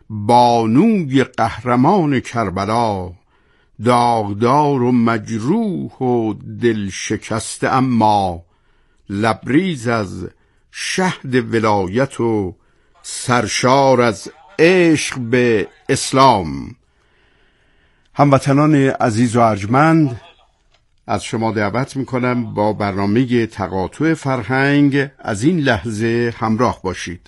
بانوی قهرمان کربلا، داغدار و مجروح و دل شکسته، اما لبریز از شهد ولایت و سرشار از عشق به اسلام. هموطنان عزیز و ارجمند، از شما دعوت میکنم با برنامه تقاطع فرهنگ از این لحظه همراه باشید.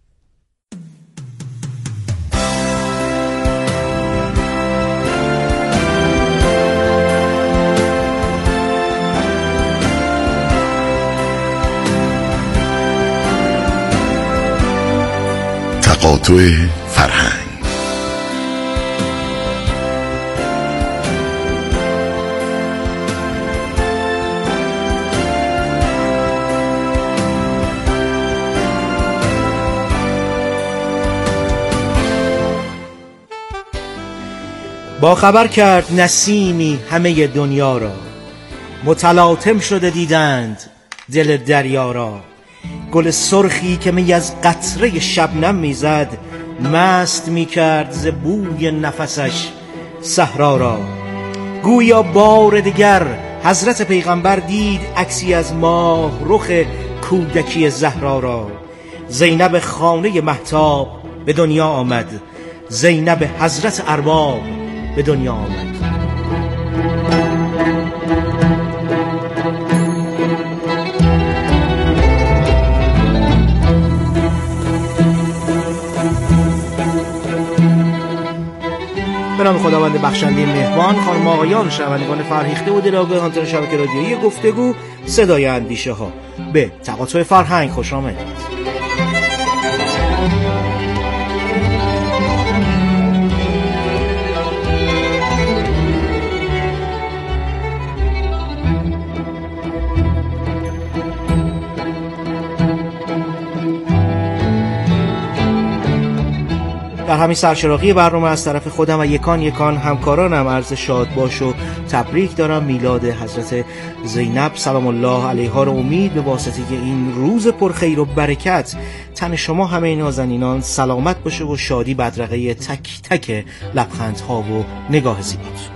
تقاطع فرهنگ. با خبر کرد نسیمی همه دنیا را، متلاطم شده دیدند دل دریا را. گل سرخی که می از قطره شبنم میزد، مست می کرد ز بوی نفسش صحرا را. گویا بار دیگر حضرت پیغمبر دید عکسی از ماه رخ کودکی زهرا را. زینب خانه مهتاب به دنیا آمد، زینب حضرت ارباب به دنیا آمد. به نام خداوند بخشنده مهربان، خانم آقایان، شنوندگان فرهیخته و دلاگاهان شبکه رادیویی گفتگو صدای اندیشه ها، به تقاطع فرهنگ خوش آمدید. در همین سرچراغی برنامه از طرف خودم و یکان همکارانم عرض شاد باش و تبریک دارم میلاد حضرت زینب سلام الله علیها رو امید به واسطه این روز پرخیر و برکت تن شما همه نازنینان سلامت باشه و شادی بدرقه تک تک لبخندها و نگاه زیبات.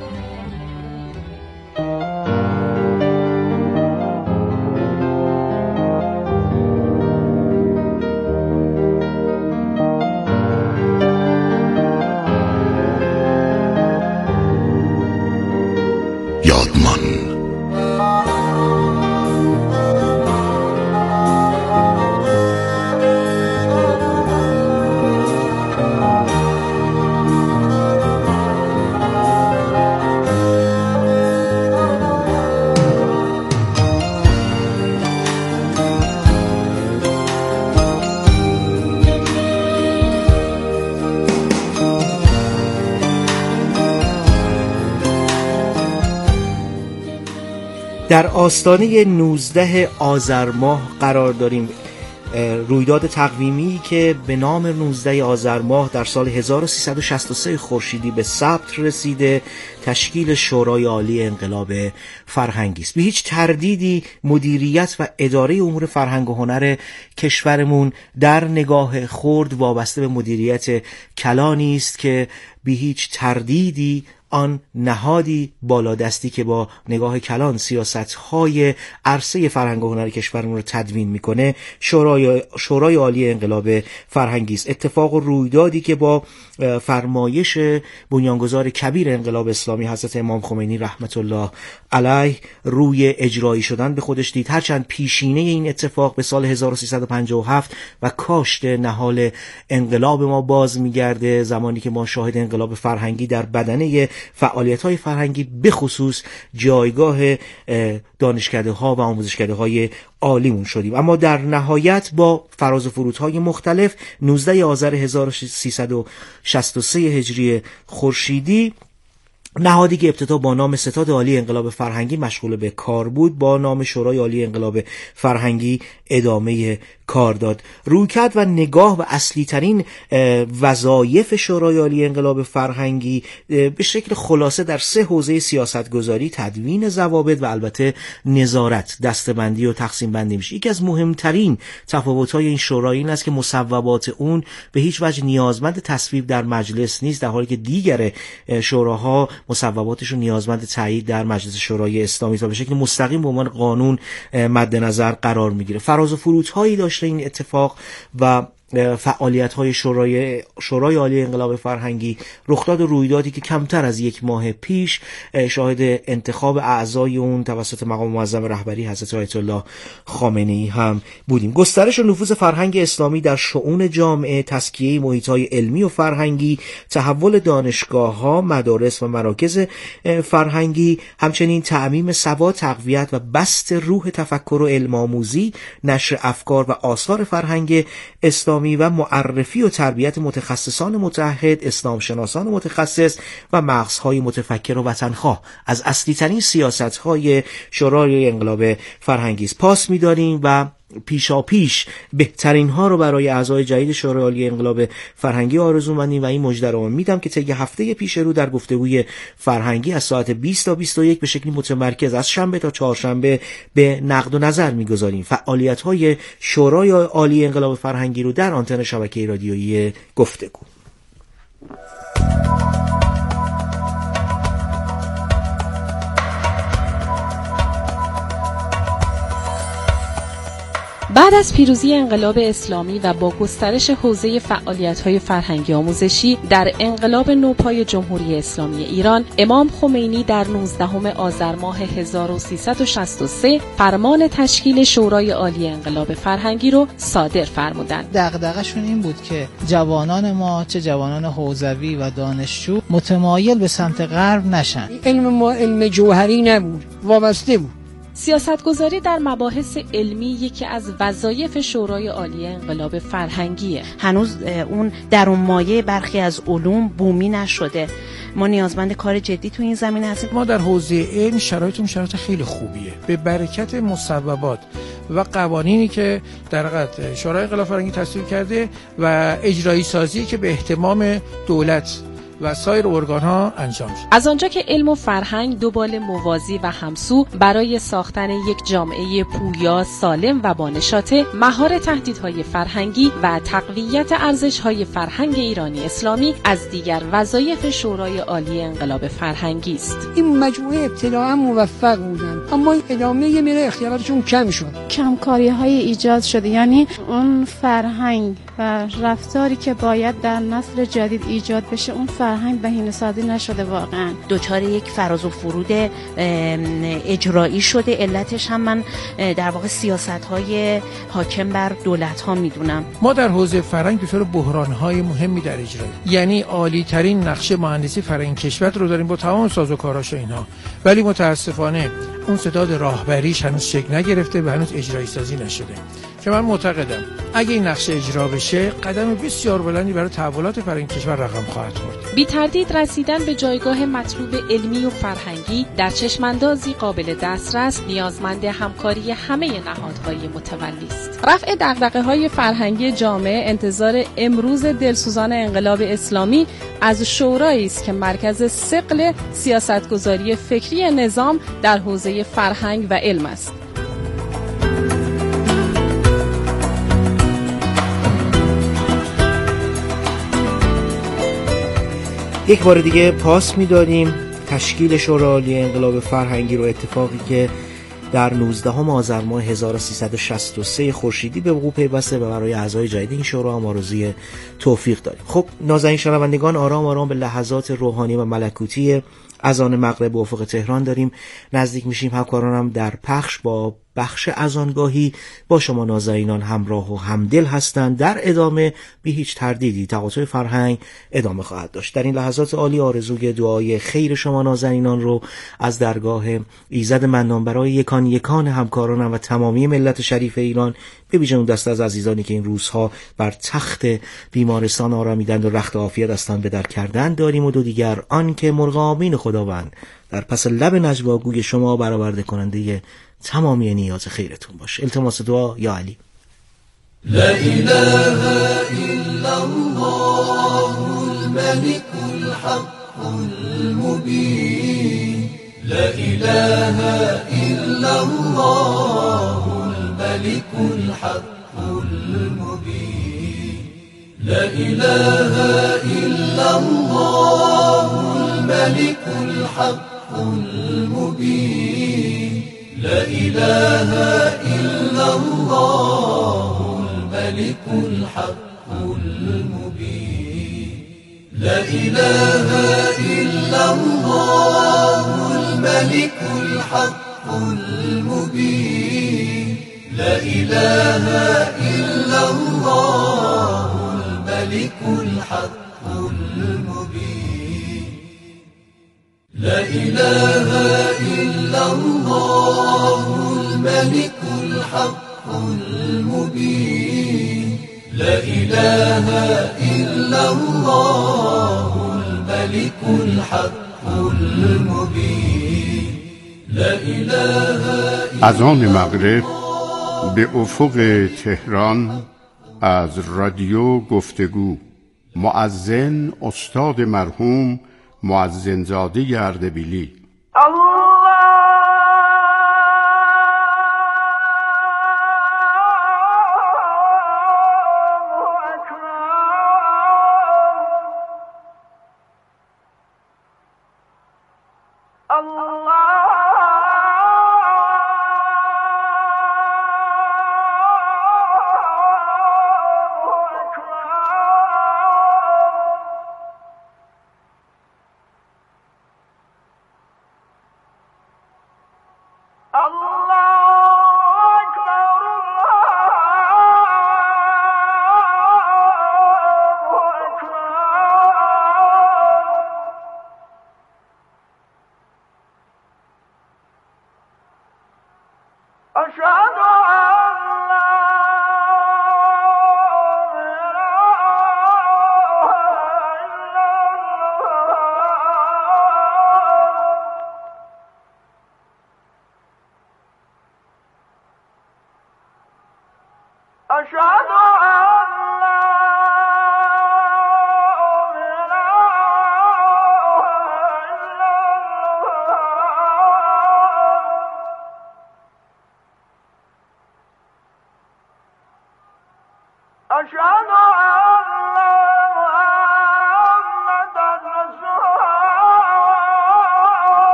در آستانه 19 آذر ماه قرار داریم. رویداد تقویمی که به نام 19 آذر ماه در سال 1363 خورشیدی به ثبت رسیده تشکیل شورای عالی انقلاب فرهنگی است. به هیچ تردیدی مدیریت و اداره امور فرهنگ و هنر کشورمون در نگاه خرد وابسته به مدیریت کلانی است که به هیچ تردیدی آن نهادی بالادستی که با نگاه کلان سیاست‌های عرصه فرهنگ و هنر کشورمون رو تدوین میکنه شورای عالی انقلاب فرهنگی است. اتفاق و رویدادی که با فرمایش بنیانگذار کبیر انقلاب اسلامی حضرت امام خمینی رحمت الله علیه روی اجرایی شدن به خودش دید. هرچند پیشینه این اتفاق به سال 1357 و کاشت نهال انقلاب ما باز میگرده، زمانی که ما شاهد انقلاب فرهنگی در بدنه فعالیت‌های فرهنگی به خصوص جایگاه دانشکده‌ها و آموزشکده‌های عالیمون شدیم. اما در نهایت با فراز و فرودهای مختلف 19 آذر 1363 هجری خورشیدی نهادی که ابتدا با نام ستاد عالی انقلاب فرهنگی مشغول به کار بود با نام شورای عالی انقلاب فرهنگی ادامه کار داد. رویکرد و نگاه و اصلی ترین وظایف شورای عالی انقلاب فرهنگی به شکل خلاصه در 3 حوزه سیاستگذاری، تدوین ضوابط و البته نظارت، دسته‌بندی و تقسیم بندی میشه. یکی از مهمترین تفاوت‌های این شورای این است که مصوبات اون به هیچ وجه نیازمند تصویب در مجلس نیست، در حالی که دیگر شوراها مصوباتشون نیازمند تایید در مجلس شورای اسلامی تا به شکل مستقیم به عنوان قانون مد نظر قرار میگیره. فراز و فرودهایی داشته این اتفاق و فعالیت‌های شورای عالی انقلاب فرهنگی، رخداد و رویدادی که کمتر از 1 ماه پیش شاهد انتخاب اعضای اون توسط مقام معظم رهبری حضرت آیت الله خامنه‌ای هم بودیم. گسترش و نفوذ فرهنگ اسلامی در شؤون جامعه، تزکیه محیط‌های علمی و فرهنگی، تحول دانشگاه‌ها، مدارس و مراکز فرهنگی، همچنین تعمیم سواد، تقویت و بسط روح تفکر و علم آموزی، نشر افکار و آثار فرهنگ اسلامی و معرفی و تربیت متخصصان متعهد، اسلام شناسان متخصص و مغزهای متفکر و وطنخواه از اصلی ترین سیاست‌های شورای انقلاب فرهنگی است. پاس می‌داریم و پیشاپیش بهترین ها رو برای اعضای جدید شورای عالی انقلاب فرهنگی آرزومندیم و این مژده رو میدم که طی هفته پیش رو در گفتگوی فرهنگی از ساعت 20 تا 21 به شکلی متمرکز از شنبه تا چهارشنبه به نقد و نظر میگذاریم فعالیت‌های شورای عالی انقلاب فرهنگی رو در آنتن شبکه رادیویی گفتگو. بعد از پیروزی انقلاب اسلامی و با گسترش حوزه فعالیت‌های فرهنگی آموزشی در انقلاب نوپای جمهوری اسلامی ایران، امام خمینی در 19 آذر ماه 1363 فرمان تشکیل شورای عالی انقلاب فرهنگی رو صادر فرمودند. دغدغه‌شون این بود که جوانان ما، چه جوانان حوزوی و دانشجو، متمایل به سمت غرب نشن. علم ما علم جوهری نبود، وابسته بود. سیاستگذاری در مباحث علمی یکی از وظایف شورای عالی انقلاب فرهنگیه. هنوز اون درون مایه برخی از علوم بومی نشده. ما نیازمند کار جدی تو این زمینه هستیم. ما در حوزه علم شرایط خیلی خوبیه. به برکت مصوبات و قوانینی که در حقیقت شورای انقلاب فرهنگی تصویب کرده و اجرایی سازی که به اهتمام دولت و سایر ارگان‌ها انجام شد. از آنجا که علم و فرهنگ دو بال موازی و همسو برای ساختن یک جامعه پویا، سالم و بانشاته، مهار تهدیدهای فرهنگی و تقویت ارزش‌های فرهنگ ایرانی اسلامی از دیگر وظایف شورای عالی انقلاب فرهنگی است. این مجموعه ابتداعا موفق بودن، اما ادامه میره اختیاراتشون کم شد. کمکاری‌های ایجاد شده، یعنی اون فرهنگ و رفتاری که باید در نسل جدید ایجاد بشه، اون فرهنگ بهینه‌سازی نشده. واقعا دوچار یک فراز و فرود اجرایی شده. علتش هم من در واقع سیاست‌های حاکم بر دولت‌ها میدونم. ما در حوزه فرهنگ دچار بحران‌های مهمی در اجرایی، یعنی عالی‌ترین نقشه مهندسی فرهنگ کشور رو داریم با تمام سازوکاراش اینها، ولی متاسفانه اون ستاد راهبریش هنوز شکل نگرفته و هنوز اجرایی سازی نشده. که من معتقدم اگه این نقشه اجرا بشه قدم بسیار بلندی برای تحولات فرهنگی کشور رقم خواهد خورد. بی تردید رسیدن به جایگاه مطلوب علمی و فرهنگی در چشماندازی قابل دسترس نیازمند همکاری همه نهادهای متولی است. رفع دغدغه‌های فرهنگی جامعه انتظار امروز دلسوزان انقلاب اسلامی از شورایی است که مرکز ثقل سیاستگذاری فکری نظام در حوزه فرهنگ و علم است. یک بار دیگه پاس می‌دادیم تشکیل شورای عالی انقلاب فرهنگی رو، اتفاقی که در 19 آذر ماه 1363 خورشیدی به وقوع پیوسته و برای اعضای جدید این شورا هم آرزوی توفیق داریم. خب نازنین شنوندگان، آرام آرام به لحظات روحانی و ملکوتی اذان مغرب به افق تهران داریم نزدیک میشیم. همکارانم در پخش با بخش اذانگاهی با شما نازنینان همراه و همدل هستند. در ادامه بی هیچ تردیدی تقاطع فرهنگ ادامه خواهد داشت. در این لحظات عالی آرزوی دعای خیر شما نازنینان رو از درگاه ایزد منان برای یکان یکان همکارانم و تمامی ملت شریف ایران، به ویژه اون دست از عزیزانی که این روزها بر تخت بیمارستان آرامیدند و رخت عافیت هستند به در کردن داریم، و دو دیگر آن که مرغ آمین خداوند در پس لب نجواگوی شما برآورده کننده تمامی نیاز خیرتون باشه. التماس دعا یا علی. لا إله إلا الله الملك الحق المبين لا إله إلا الله الملك الحق المبين لا إله إلا الله الملك الحق المبين لا إله إلا الله الملك الحق المبين لا إله إلا الله الملك الحق المبين لا إله إلا الله الملك الحق المبين لا إله إلا الله الملك الحق المبين لا إله إلا الله الملك الحق المبين لا إله از آن مغرب به افق تهران از رادیو گفتگو مؤذن استاد مرحوم مؤذنزاده اردبیلی.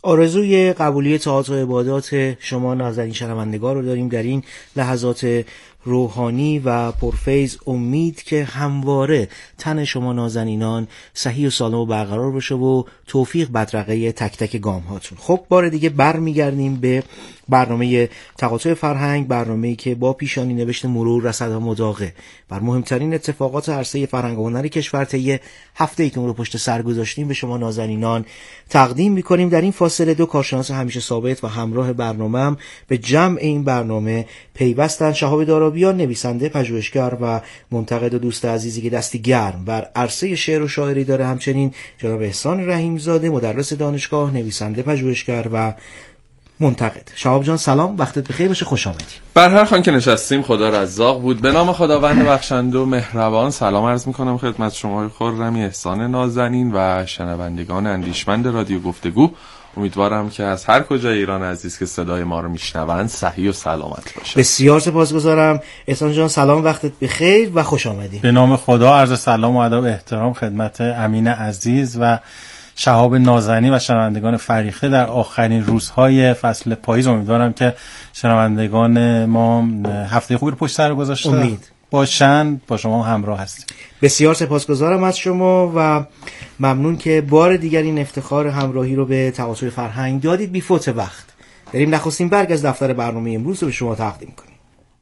آرزوی قبولی طاعات و عبادات شما نازنین شنوندگان رو داریم در این لحظات روحانی و پرفیض. امید که همواره تن شما نازنینان صحیح و سالم و برقرار باشه و توفیق بدرقه تک تک گام هاتون. خب بار دیگه برمیگردیم به برنامه تقاطع فرهنگ، برنامه‌ای که با پیشانی نوشت مرور رصد و مداقه بر مهمترین اتفاقات عرصه فرهنگ و هنر کشور طی هفته‌ای که اون رو پشت سر گذاشتیم به شما نازنینان تقدیم می‌کنیم. در این فاصله دو کارشناس همیشه ثابت و همراه برنامه‌ام به جمع این برنامه پیوستن. شهاب دارابیان، نویسنده، پژوهشگر و منتقد و دوست عزیزی که دستی گرم بر عرصه شعر و شاعری داره، همچنین جناب احسان رحیم‌زاده، مدرس دانشگاه، نویسنده، پژوهشگر و منتقد. شهاب جان سلام، وقتت بخیر باشه، خوش آمدی. بر هر خوان که نشستیم خدا رزاق بود. به نام خداوند بخشنده و مهربان سلام عرض میکنم خدمت شما خرمی، احسان نازنین و شنوندگان اندیشمند رادیو گفتگو. امیدوارم که از هر کجای ایران عزیز که صدای ما رو میشنوند صحیح و سلامت باشه. بسیار سپاسگزارم احسان جان، سلام، وقتت بخیر و خوش آمدی. به نام خدا عرض سلام و ادب و احترام خدمت امین عزیز و شهاب نازنین و شنوندگان فریخته در آخرین روزهای فصل پاییز. امیدوارم که شنوندگان ما هفته خوبی رو پشت سر گذاشته امید باشن. با شما همراه هستیم. بسیار سپاسگزارم از شما و ممنون که بار دیگر این افتخار همراهی رو به تقاطع فرهنگ دادید. بی فوت وقت بریم نخستین برگ از دفتر برنامه امروز رو به شما تقدیم کنیم.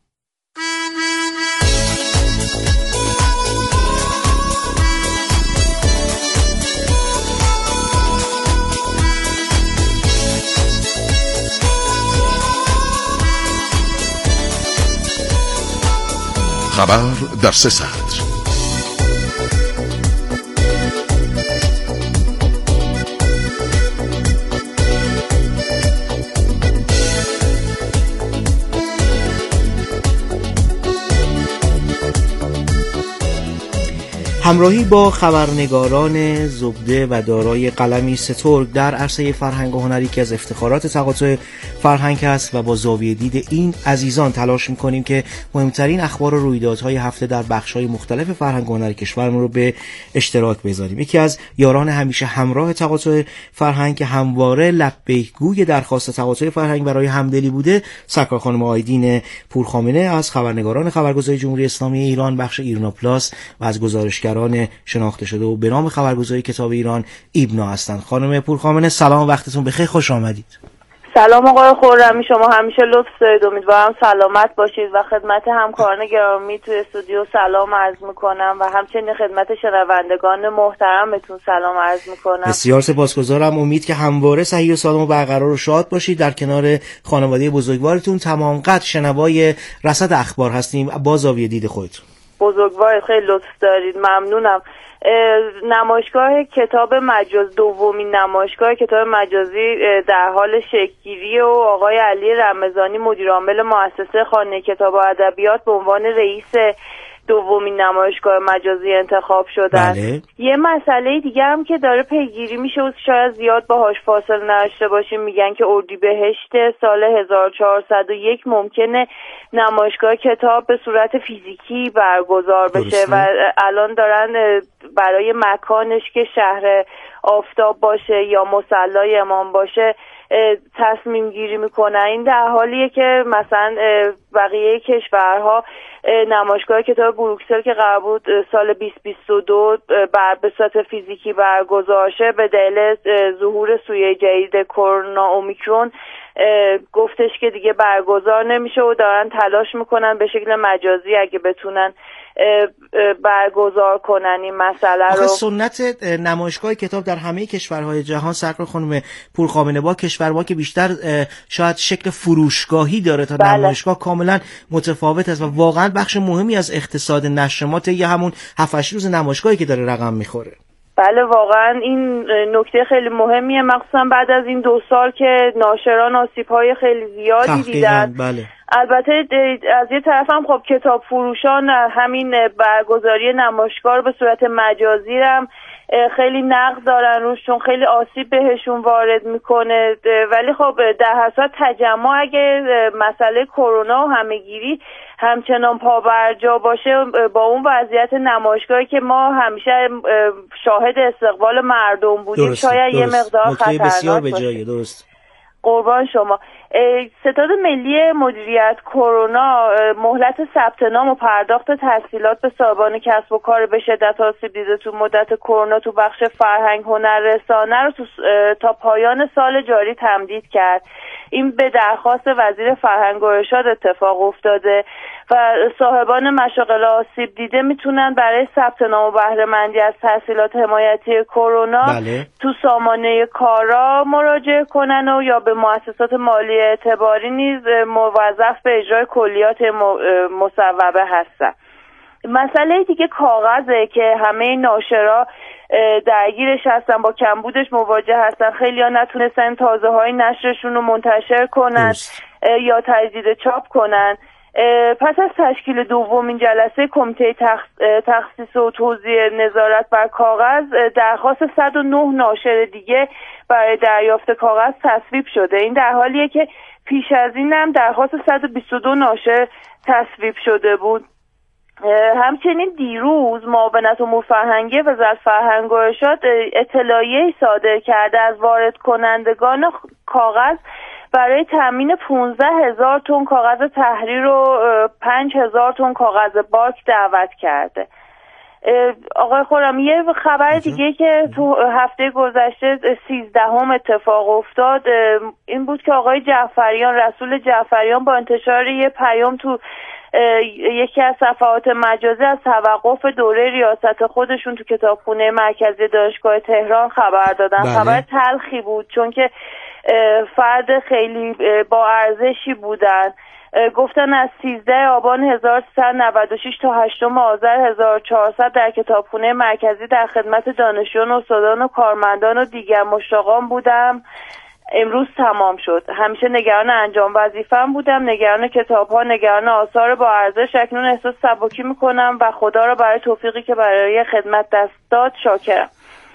خبر در 3 سطر. همراهی با خبرنگاران زبده و دارای قلمی سترگ در عرصه فرهنگ و هنری که از افتخارات تقاطع فرهنگ است و با زاویه دید این عزیزان تلاش می‌کنیم که مهمترین اخبار و رویدادهای هفته در بخش‌های مختلف فرهنگ و هنری کشورمون رو به اشتراک بذاریم. یکی از یاران همیشه همراه تقاطع فرهنگ که همواره لبیک‌گوی درخواست تقاطع فرهنگ برای همدلی بوده، سرکار خانم آیدین پورخامنه از خبرنگاران خبرگزاری جمهوری اسلامی ایران بخش ایرنا پلاس و از گزارشگران شناخته شده و به نام خبرگزاری کتاب ایران ایبنا هستند. خانم پورخامنه سلام، وقتتون بخیر، خوش آمدید. سلام آقای خرمی، شما همیشه لطف دارید، امیدوارم سلامت باشید و خدمت همکاران گرامی توی استودیو سلام عرض میکنم و همچنین خدمت شنوندگان محترمتون سلام عرض میکنم. بسیار سپاسگزارم. امید که همواره صحیح و سالم و برقرار و شاد باشید. در کنار خانواده بزرگوارتون تمام قد شنوای رصد اخبار هستیم با زاویه دید خودتون. بزرگوار، خیلی لطف دارید، ممنونم. نمایشگاه کتاب مجاز، دومین نمایشگاه کتاب مجازی در حال شکل‌گیری و آقای علی رمضانی مدیر عامل مؤسسه خانه کتاب و ادبیات به عنوان رئیس دومین نمایشگاه مجازی انتخاب شدن. بله. یه مسئله دیگه هم که داره پیگیری میشه و شاید زیاد باهاش فاصله نداشته باشیم، میگن که اردیبهشت سال 1401 ممکنه نمایشگاه کتاب به صورت فیزیکی برگزار بشه و الان دارن برای مکانش که شهر آفتاب باشه یا مصلی امام باشه تصمیم گیری میکنن. این در حالیه که مثلا بقیه کشورها نمایشگاه کتاب بروکسل که قرار بود سال 2022 به صورت فیزیکی برگزار شه به دلیل ظهور سویه جدید کرونا اومیکرون گفتش که دیگه برگزار نمیشه و دارن تلاش میکنن به شکل مجازی اگه بتونن برگزار کنن این مسئله رو. سنت نمایشگاه کتاب در همه کشورهای جهان سرکار خانم پورخامنه با کشورها که بیشتر شاید شکل فروشگاهی داره تا نمایشگاه کاملا متفاوت است و واقعا بخش مهمی از اقتصاد نشرات یا همون 7-8 روز نمایشگاهی که داره رقم میخوره. بله واقعا این نکته خیلی مهمیه، مخصوصا بعد از این 2 سال که ناشران آسیب‌های خیلی زیادی دیدن. بله. البته از یه طرف هم خب کتاب فروشان همین برگزاری نمایشگاه رو به صورت مجازی هم خیلی نقد دارن روش، چون خیلی آسیب بهشون وارد میکنه. ولی خب در هر صورت تجمع اگه مسئله کرونا و همهگیری همچنان پابرجا باشه، با اون وضعیت نمایشگاهی که ما همیشه شاهد استقبال مردم بودیم، شاید یه مقدار خطرناک بسیار به باشه. جایه. درست. قربان شما. ستاد ملی مدیریت کرونا مهلت ثبت نام و پرداخت تسهیلات به صاحبان کسب و کار به شدت آسیب دیده تو مدت کرونا تو بخش فرهنگ هنر رسانه رو تا پایان سال جاری تمدید کرد. این به درخواست وزیر فرهنگ و ارشاد اتفاق افتاده و صاحبان مشاغل آسیب دیده میتونن برای ثبت نام و بهره مندی از تسهیلات حمایتی کرونا تو سامانه کارا مراجعه کنن و یا به مؤسسات مالی اعتباری نیز موظف به اجرای کلیات مصوبه هستن. مسئله دیگه کاغذه که همه ناشرا درگیرش هستن، با کمبودش مواجه هستن. خیلی ها نتونستن تازه های نشرشون رو منتشر کنن یا تجدید چاپ کنن. پس از تشکیل دومین جلسه کمیته تخصیص و توزیع نظارت بر کاغذ، درخواست 109 ناشر دیگه برای دریافت کاغذ تصویب شده. این در حالیه که پیش از این هم درخواست 122 ناشر تصویب شده بود. همچنین دیروز معاونت امور فرهنگی وزارت فرهنگ و ارشاد اطلاعیه صادر کرده از وارد کنندگان کاغذ برای تامین 15,000 تن کاغذ تحریر و 5,000 تن کاغذ باک دعوت کرده. آقای خرمی، یه خبر دیگه که تو هفته گذشته 13 اتفاق افتاد این بود که آقای رسول جعفریان با انتشار یه پیام تو یکی از صفحات مجازی از توقف دوره ریاست خودشون تو کتابخونه مرکزی دانشگاه تهران خبر دادن. خبر تلخی بود، چون که فرد خیلی با ارزشی بودن. گفتن از 13 آبان 1396 تا 8 آذر 1400 در کتابخونه مرکزی در خدمت دانشجویان، استادان و کارمندان و دیگر مشتاقان بودم. امروز تمام شد. همیشه نگران انجام وظیفه‌ام بودم، نگران کتاب‌ها، نگران آثار با ارزش. اکنون احساس سبکی می‌کنم و خدا را برای توفیقی که برای خدمت دست داد شاکرم.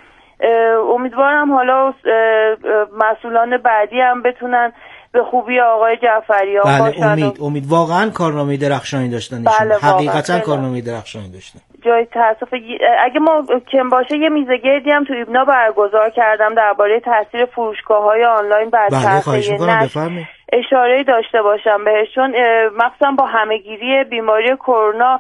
امیدوارم حالا مسئولان بعدی هم بتونن به خوبی آقای جعفریان باشن. امید واقعا کارنامه درخشانی داشتن. حقیقتا کارنامه درخشانی داشتن. جای تاسف اگه ما کم باشه یه میزگردی هم تو ایبنا برگزار کردم درباره تاثیر فروشگاه‌های آنلاین بر چرخه نشر، اشاره‌ای داشته باشم بهش، چون مخصوصا با همهگیری بیماری کرونا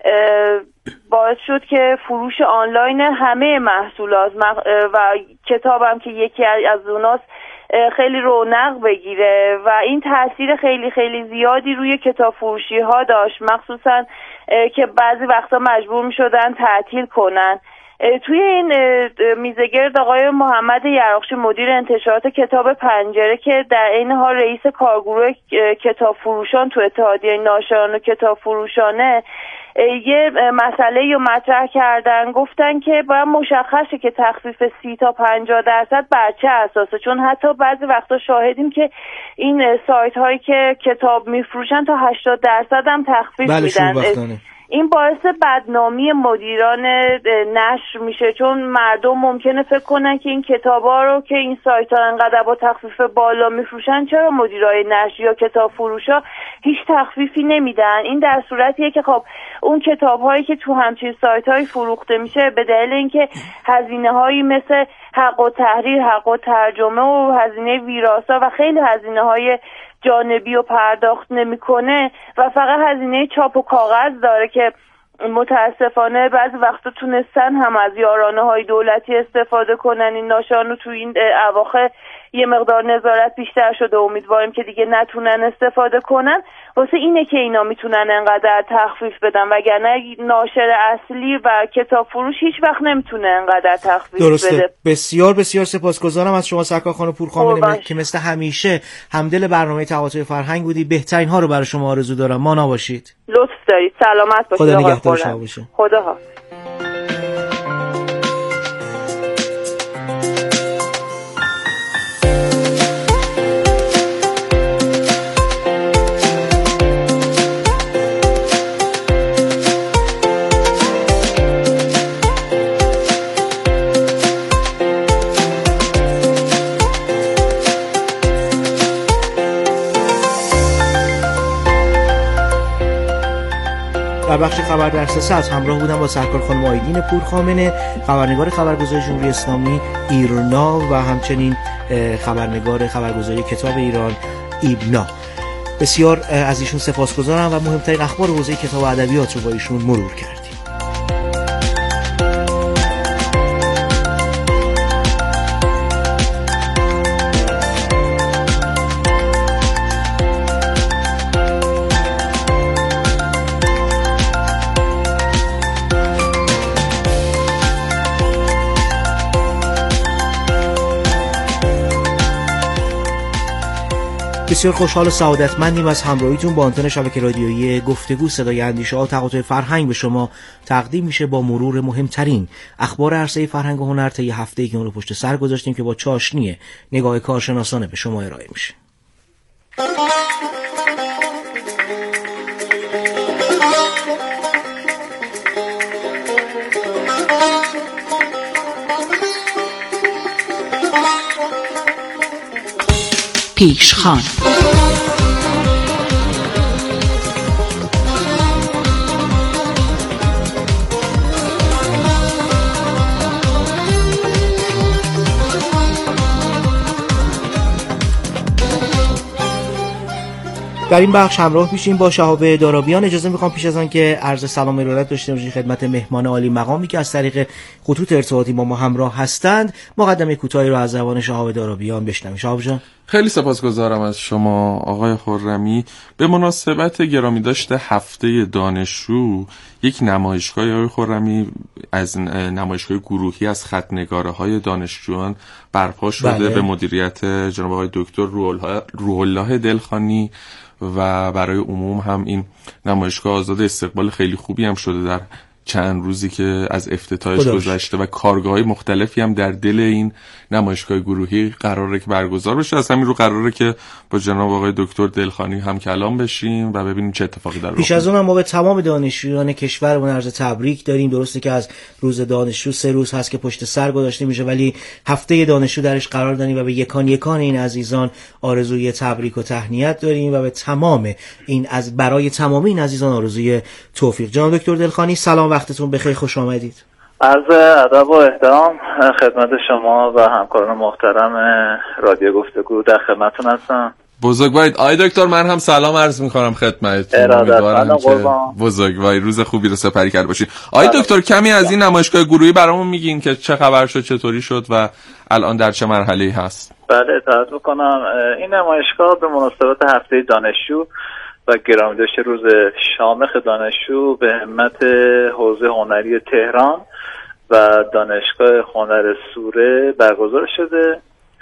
باعث شد که فروش آنلاین همه محصولات و کتابم که یکی از اوناست خیلی رونق بگیره و این تاثیر خیلی خیلی زیادی روی کتاب فروشی ها داشت، مخصوصا که بعضی وقتا مجبور می شدن تعطیل کنن. توی این میزگرد آقای محمد یراقچی مدیر انتشارات کتاب پنجره که در عین حال رئیس کارگروه کتاب فروشان تو اتحادیه ناشران و کتاب فروشانه یه مسئله رو مطرح کردن. گفتن که باید مشخصه که تخفیف 30 تا 50% بر چه اساسه، چون حتی بعضی وقتا شاهدیم که این سایت هایی که کتاب میفروشن تا 80% هم تخفیف میدن. این باعث بدنامی مدیران نشر میشه، چون مردم ممکنه فکر کنن که این کتابا رو که این سایت ها انقدر با تخفیف بالا میفروشن، چرا مدیرای نشر یا کتاب فروشا هیچ تخفیفی نمیدن؟ این در صورتیه که خب اون کتاب هایی که تو همچین سایت هایی فروخته میشه به دلیل اینکه هزینه هایی مثل حق و تحریر، حق و ترجمه و هزینه ویراسا و خیلی هزینه های جانبی و پرداخت نمیکنه و فقط هزینه چاپ و کاغذ داره که متاسفانه بعضی وقتا تونستن هم از یارانه های دولتی استفاده کنن. این ناشران رو تو این اواخر یه مقدار نظارت بیشتر شده، امیدواریم که دیگه نتونن استفاده کنن. واسه اینه که اینا میتونن انقدر تخفیف بدن، وگرنه ناشر اصلی و کتاب فروش هیچ وقت نمیتونه انقدر تخفیف بده. بسیار بسیار سپاسگزارم از شما سرکار خانم پورخامنه که مثل همیشه همدل برنامه تقاطع فرهنگ بودی. بهترین ها رو برای شما آرزو دارم. مانا باشید. لطف دارید. سلامت باشید. خدا نگهدار شما باشه. خدا حافظ. بخش خبر در 3 ساعت همراه بودم با سرکار خانم آیدین پورخامنه، خبرنگار خبرگزاری جمهوری اسلامی ایرنا و همچنین خبرنگار خبرگزاری کتاب ایران ایبنا. بسیار از ایشون سپاسگزارم و مهمترین اخبار حوزه کتاب و ادبیات رو با ایشون مرور کردیم. بسیار خوشحال و سعادتمندیم از همراهیتون با آنتن شبکه رادیویی گفتگو. صدای اندیشه ها تقاطع فرهنگ به شما تقدیم میشه با مرور مهمترین اخبار عرصه فرهنگ و هنر طی هفته‌ای که اون رو پشت سر گذاشتیم که با چاشنی نگاه کارشناسانه به شما ارائه میشه. پیشخوان در این بخش همراه میشیم با شهاب دارابیان. اجازه میخوام پیش از آن که عرض سلام و ارادت داشته باشیم خدمت مهمان عالی مقامی که از طریق خطوط ارتباطی با ما همراه هستند، مقدمه کوتاهی رو از زبان شهاب دارابیان بشنویم. شهاب جان. خیلی سپاسگزارم از شما آقای خرمی. به مناسبت گرامی داشته هفته دانشجو، یک نمایشگاه آقای خرمی از نمایشگاه گروهی از خط‌نگاره‌های دانشجویان برپا شده به مدیریت جناب آقای دکتر روح الله دلخانی و برای عموم هم این نمایشگاه آزاد استقبال خیلی خوبی هم شده در چند روزی که از افتتاحش گذشته و کارگاه‌های مختلفی هم در دل این نمایشگاه گروهی قراره که برگزار بشه. از همین رو قراره که با جناب آقای دکتر دلخانی هم کلام بشیم و ببینیم چه اتفاقی در پیش از اون هم ما به تمام دانشجویان کشورمون عرض تبریک داریم. درسته که از روز دانشجو 3 روز هست که پشت سر گذاشته میشه، ولی هفته دانشجو درش قرار داریم و به یکان این عزیزان آرزوی تبریک و تهنیت داریم و به برای تمام این عزیزان آرزوی توفیق. جناب دکتر دلخانی سلام، وقتتون بخیر، خوش آمدید. عرض ادب و احترام خدمت شما و همکاران محترم رادیو گفتگو، در خدمتتون هستم. بزرگوارید آقای دکتر. من هم سلام عرض می‌کنم خدمتتون. امیدوارم که بزرگوارید روز خوبی رو سپری کرده باشید. آقای دکتر کمی از این نمایشگاه گروهی برامون میگین که چه خبر شد، چطوری شد و الان در چه مرحله‌ای هست؟ بله اطلاعات می‌کنم. این نمایشگاه به مناسبت هفته دانشجو و گرامی داشته روز شامخ دانشجو به همت حوزه هنری تهران و دانشگاه هنر سوره برگزار شده.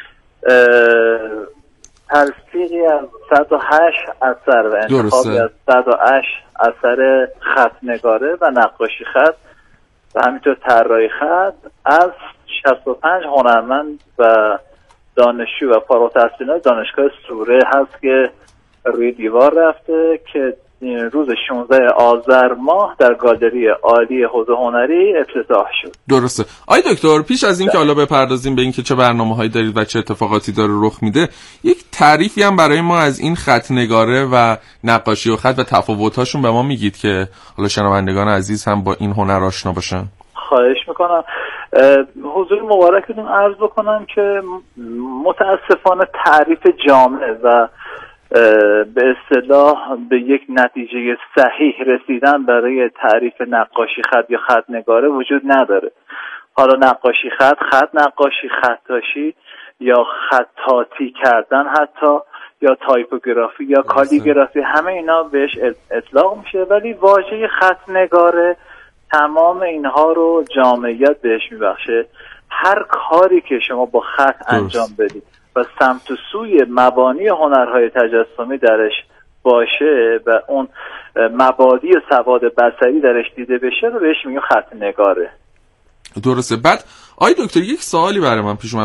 تلفیقی از 108 اثر و انتخابی از 108 اثر خط‌نگاره و نقاشی خط و همینطور طراحی خط از 65 هنرمند و دانشجو و فارغ التحصیلان دانشگاه سوره هست که روی دیوار رفته که روز 16 آذر ماه در گالری عالی حوزه هنری افتتاح شد. درسته. آقای دکتر پیش از این که حالا بپردازیم به این که چه برنامه‌هایی دارید و چه اتفاقاتی داره رخ میده، یک تعریفی هم برای ما از این خط‌نگاره و نقاشی و خط و تفاوت‌هاشون به ما میگید که حالا شنوندگان عزیز هم با این هنر آشنا باشن؟ خواهش میکنم. حضور مبارکتون عرض بکنم که متاسفانه تعریف جامع و به اصطلاح به یک نتیجه صحیح رسیدن برای تعریف نقاشی خط یا خط نگاره وجود نداره. حالا نقاشی خط نقاشی، خطاشی یا خطاطی کردن حتی، یا تایپوگرافی یا کالیگرافی، همه اینا بهش اطلاق میشه، ولی واژه خط نگاره تمام اینها رو جامعیت بهش میبخشه. هر کاری که شما با خط انجام بدید و سمت و سوی مبانی هنرهای تجسمی درش باشه و اون مبادی و سواد بصری درش دیده بشه رو بهش میگن خط نگاره. درسته. بعد آقای دکتر یک سوالی برای من پیش اومد.